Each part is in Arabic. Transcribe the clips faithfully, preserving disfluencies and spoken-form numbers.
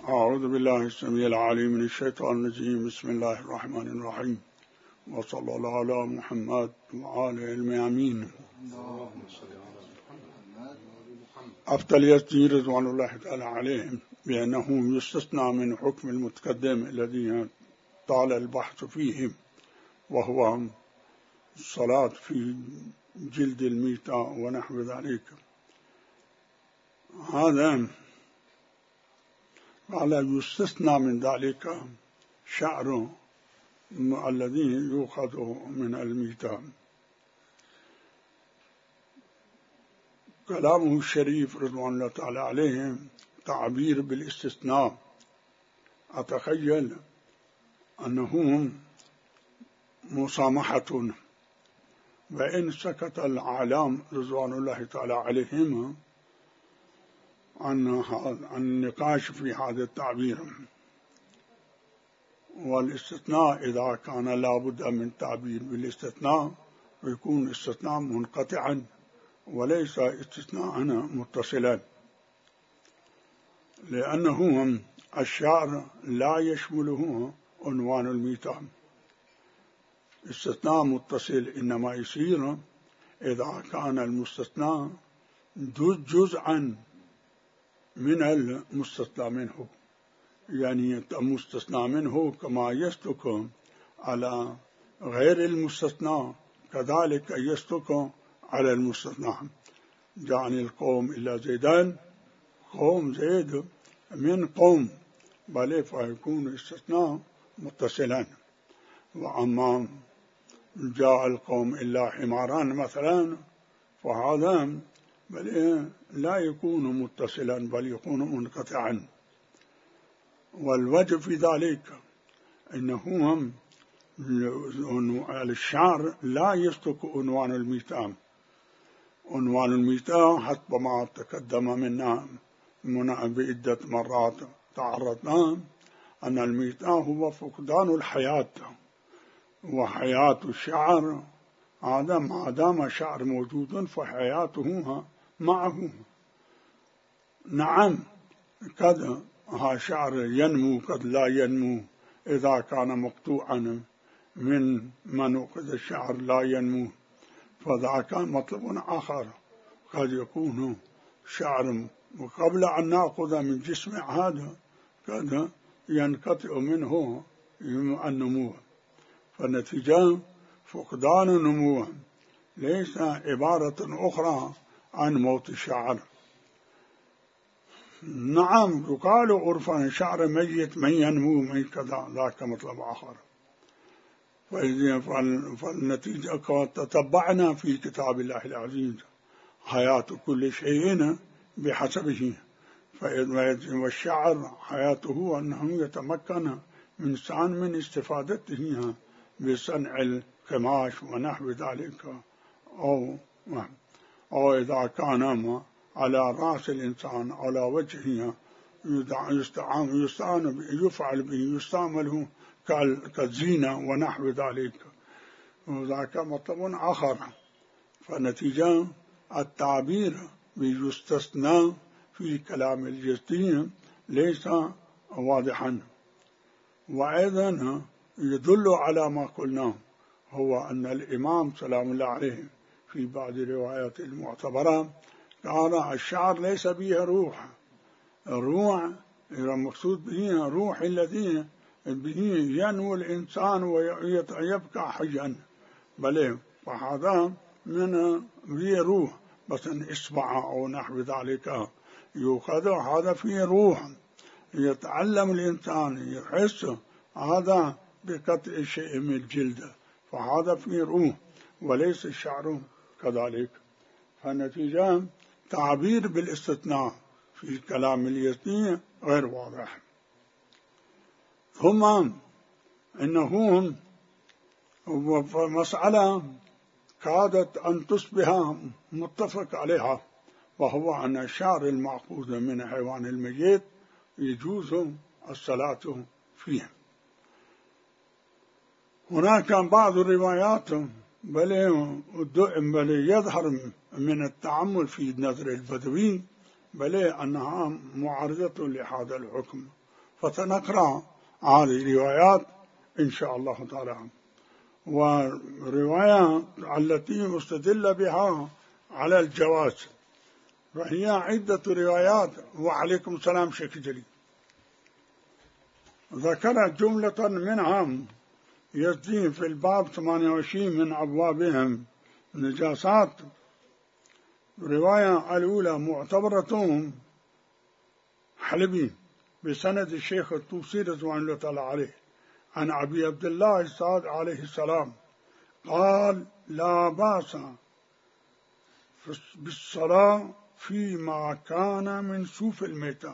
أعوذ بالله السميع العليم من الشيطان الرجيم. بسم الله الرحمن الرحيم، وصلى الله على محمد وعلى الميامين. أفتى يزيد رضوان الله تعالى عليهم بأنه يستثنى من حكم المتقدم الذي طال البحث فيه، وهو الصلاة في جلد الميتة ونحو ذلك. هذا قال يستثنى من ذلك شعر الذي يؤخذ من الميتة. كلامه الشريف رضوان الله تعالى عليه تعبير بالاستثناء. أتخيل أنه مسامحة، وإن سكت العالم رضوان الله تعالى عليهم عن النقاش في هذا التعبير. والاستثناء إذا كان لابد من تعبير بالاستثناء ويكون استثناء منقطعا وليس استثناء متصلا، لأنه الشعر لا يشمله عنوان الميتة. استثناء متصل إنما يصير إذا كان المستثنى جزءا من المستثنى منه، يعني المستثنى منه كما يصدق على غير المستثنى كذلك يصدق على المستثنى. جعل القوم إلا زيدان، قوم زيد من قوم، بل فيكون استثناء متصلا. وأما جاء القوم إلا حماران مثلا فهذا بل لا يكون متصلا بل يكون منقطعا. والوجه في ذلك إنه الشعر لا يصدق عنوان الميتة. عنوان الميتة حسب ما تقدم منا منا بعدة مرات تعرضنا أن الميتة هو فقدان الحياة، وحياة الشعر هذا ما دام الشعر موجود فحياته معه. نعم قد شعر ينمو قد لا ينمو، إذا كان مقطوعا من منوقذ الشعر لا ينمو فذاك مطلب آخر. قد يكون شعر وقبل أن نأخذ من جسم هذا قد ينقطع منه النمو، فالنتيجة فقدان النمو ليس عبارة أخرى عن موت الشعر. نعم يقال عرفا شعر ميت من ينمو من كذا، ذاك مطلب آخر. فالنتيجة تتبعنا في كتاب الله العزيز حياة كل شيء بحسبه، والشعر حياته أنه يتمكن من سان من استفادته بصنع القماش ونحو ذلك، أو أو إذا كان على رأس الإنسان على وجهه يستعان يفعل به يستعمله كالزينة ونحو ذلك، وذاك مطلب آخر. فنتيجة التعبير بيستثنى في كلام الجزئي ليس واضحا. وأيضا يدل على ما قلنا هو أن الإمام سلام الله عليه في بعض الروايات المعتبرة قال الشعر ليس به روح. الروح المقصود به روح الذي به ينمو الإنسان ويبقى حيا، بل فهذا من به روح، بس إصبع أو نحو ذلك يؤخذ هذا فيه روح، يتعلم الإنسان يحس هذا بقطع شيء من الجلد، فهذا فيه روح وليس الشعر كذلك. فالنتيجة تعبير بالاستثناء في كلام اليزني غير واضح. ثم إنه مسألة كادت أن تصبح متفق عليها، وهو أن الشعر المأخوذ من حيوان الميت يجوز الصلاة فيه. هناك بعض الروايات بل يظهر من التعمل في نظر البدوي بل أنها معارضة لهذا الحكم، فسنقرأ هذه الروايات إن شاء الله تعالى. والرواية التي استدل بها على الجواز فهي عدة روايات. وعليكم السلام شيخ جلي. ذكر جملة منها يزدي في الباب ثمانية وعشرين من أبوابهم نجاسات. الرواية الأولى معتبرة حلبي بسند الشيخ الطوسي رضوان الله تعالى عليه عن أبي عبد الله الصادق عليه السلام قال لا بأس بالصلاة فيما كان من صوف الميتان.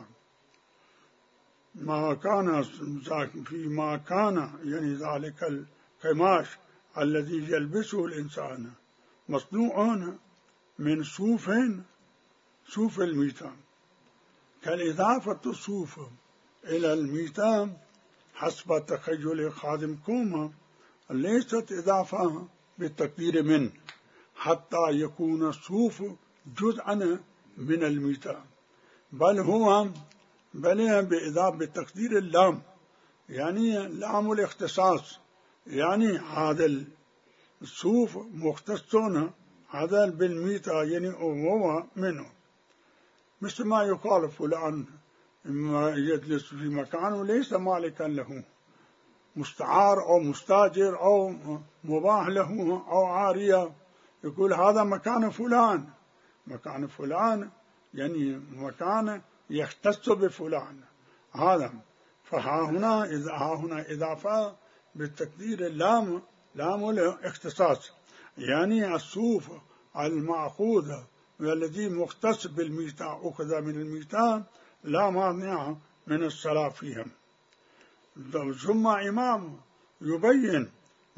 ما كان فيما كان يعني ذلك القماش الذي يلبسه الإنسان مصنوع من صوف صوف الميتان. كالإضافة الصوف إلى الميتان حسب تخيل خادمكم ليست إضافة بالتقدير من حتى يكون الصوف جزءا من الميتان، بل هو بل بإضافة بتقدير اللام، يعني لام الاختصاص، يعني هذا الصوف مختص هذا بالميتة يعني هو منه. مثل ما يقال فلان يجلس في مكانه ليس مالكا له، مستعار أو مستاجر أو مباح له أو عارية، يقول هذا مكان فلان. مكان فلان يعني مكان يختص بفلان هذا. فها هنا إذا ها هنا إضافة بالتقدير اللام لام الاختصاص، يعني الصوف المأخوذ والذي مختص بالميتان أخذ من الميتان لا مانع من الصلاة فيهم. ثم إمام يبين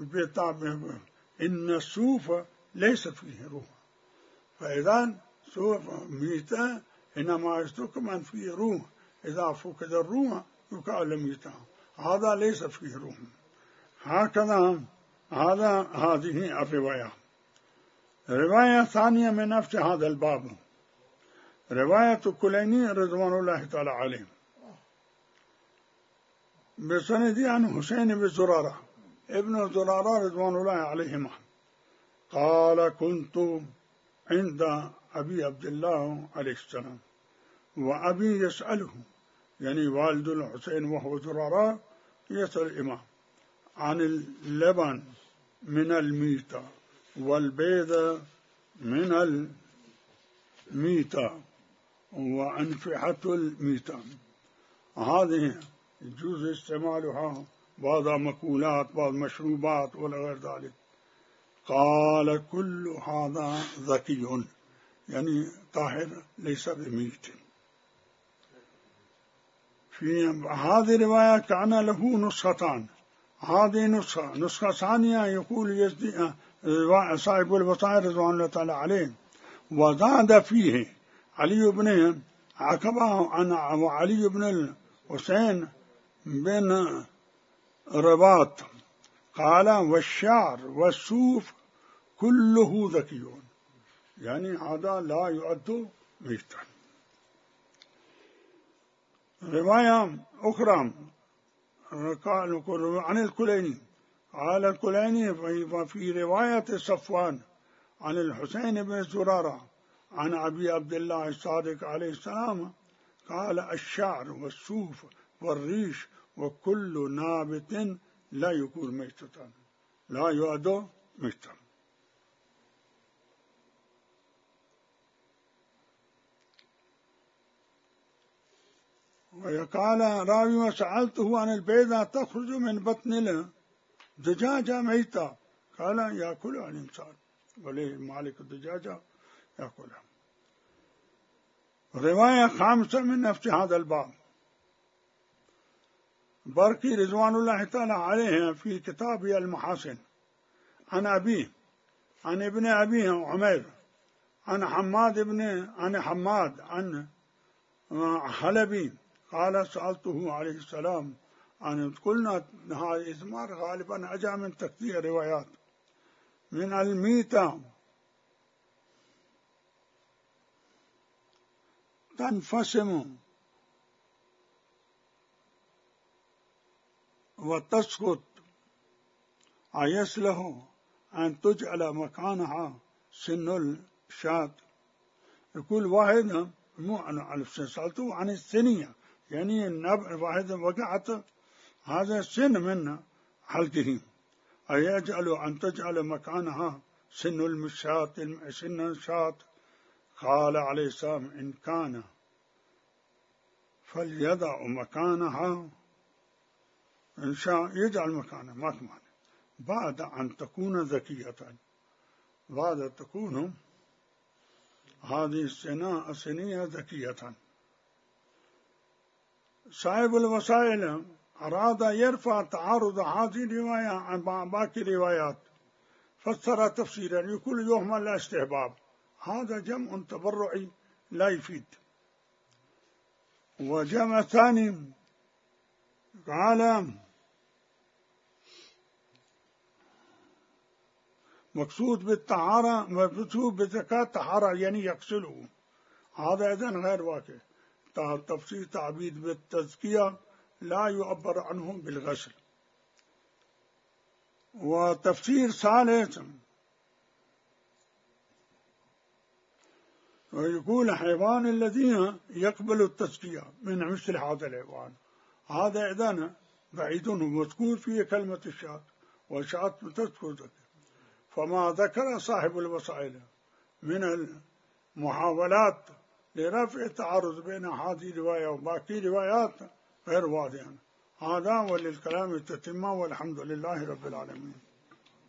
إن الصوف ليس فيه روح، فإذا صوف ميتة إنما يستكمن فيه روح، إذا فقد الروح يقال ميتة، هذا ليس فيه روح. هكذا هذا هذه الرواية. رواية ثانية من نفس هذا الباب رواية الكليني رضوان الله تعالى عليه بسند عن حسين بن زرارة ابن زرارة رضوان الله عليهما قال كنت عند أبي عبد الله عليه السلام وأبي يسأله، يعني والد الحسين وهو زرارة يسأل الإمام عن اللبن من الميتة والبيض من الميتة وأنفحة الميتة، هذه يجوز استعمالها بعض مأكولات بعض مشروبات ولا غير ذلك. قال كل هذا ذكي يعني طاهر ليس بميت. في هذه الرواية كان له نسختان. هذه نسخة نسخة ثانية يقول يزدي صاحب البصائر رضوان الله تعالى عليه وزاد فيه علي بن عقبة عن علي بن الحسين بن رباط قال والشعر والصوف كله ذكي، يعني هذا لا يؤد ميتا. رواية أخرى عن الكليني قال الكليني في رواية صفوان عن الحسين بن زرارة عن أبي عبد الله الصادق عليه السلام قال الشعر والصوف والريش وكل نابت لا يكون ميتة لا يؤد ميتا. وقال راوي وسألته عن البيضة تخرج من بطن الدجاجة ميتة قال يأكلها الإنسان وليه مالك الدجاجة يأكلها. رواية خامسة من نفس هذا الباب بركي رضوان الله تعالى عليه في كتابه المحاسن عن أبيه عن ابن أبيه عمير عن حماد ابن عن حماد عن حلبي قال سألته عليه السلام عن قلنا هذا إثمار غالبا أجا من تكثير روايات من الميتة تنفسم وتسقط أيسله أن تجعل مكانها سن الشاة. يقول واحد مو عن سألته عن السنية، يعني النب واحد وقعت هذا سن من حلقه، أيجعل أن تجعل مكانها سن المشاة سن الشاة؟ قال عليه السلام إن كان فليضع مكانها، إن شاء يجعل مكانها ما كمان بعد أن تكون ذكية، بعد تكون هذه السنة السنية ذكية. صاحب الوسائل أراد يرفع تعارض هذه الرواية عن باقي الروايات، فسر تفسيرا يقول يهمل الاستحباب، هذا جمع تبرعي لا يفيد. وجمع ثاني قال مقصود بالطهارة، مقصود بالزكاة طهارة يعني يغسله، هذا إذن غير واقع. تفسير تعبيد بالتزكية لا يعبر عنه بالغسل. وتفسير ثالث ويقول حيوان الذين يقبل التزكية من مثل هذا الحيوان، هذا إذن بعيد ومذكور فيه كلمة الشاة، والشاة تذكر ذكر. فما ذكر صاحب الوسائل من المحاولات لرفع التعارض بين هذه الرواية وباقي الروايات غير واضح. هذا وللكلام التتمة، والحمد لله رب العالمين.